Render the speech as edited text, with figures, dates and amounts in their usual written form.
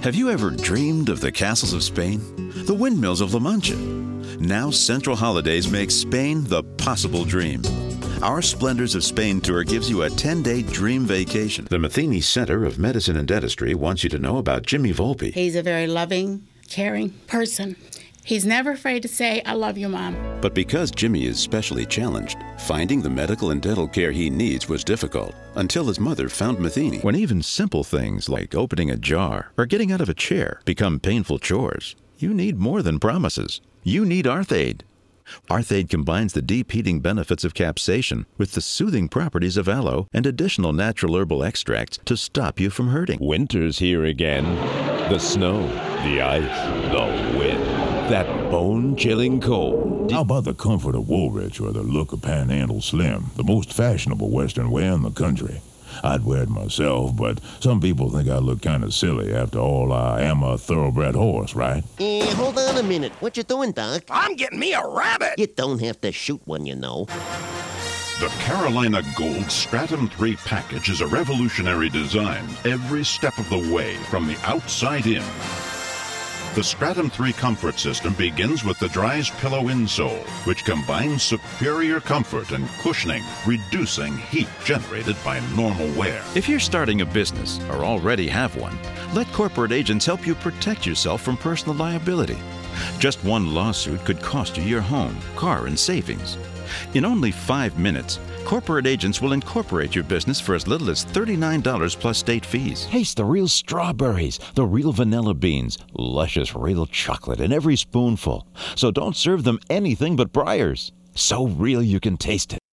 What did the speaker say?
Have you ever dreamed of the castles of Spain? The windmills of La Mancha? Now Central Holidays makes Spain the possible dream. Our Splendors of Spain tour gives you a 10-day dream vacation. The Matheny Center of Medicine and Dentistry wants you to know about Jimmy Volpe. He's a very loving, caring person. He's never afraid to say, "I love you, Mom." But because Jimmy is specially challenged, finding the medical and dental care he needs was difficult until his mother found Matheny. When even simple things like opening a jar or getting out of a chair become painful chores, you need more than promises. You need Arthaid. Arthaid combines the deep heating benefits of capsaicin with the soothing properties of aloe and additional natural herbal extracts to stop you from hurting. Winter's here again. The snow, the ice, the wind. That bone-chilling cold. How about the comfort of Woolrich or the look of Panhandle Slim, the most fashionable Western wear in the country? I'd wear it myself, but some people think I look kind of silly. After all, I am a thoroughbred horse, right? Hold on a minute. What you doing, Doc? I'm getting me a rabbit! You don't have to shoot one, you know. The Carolina Gold Stratum 3 package is a revolutionary design every step of the way from the outside in. The Stratum 3 comfort system begins with the Dry's Pillow insole, which combines superior comfort and cushioning, reducing heat generated by normal wear. If you're starting a business or already have one, let corporate agents help you protect yourself from personal liability. Just one lawsuit could cost you your home, car, and savings. In only 5 minutes, corporate agents will incorporate your business for as little as $39 plus state fees. Taste the real strawberries, the real vanilla beans, luscious real chocolate in every spoonful. So don't serve them anything but Breyers. So real you can taste it.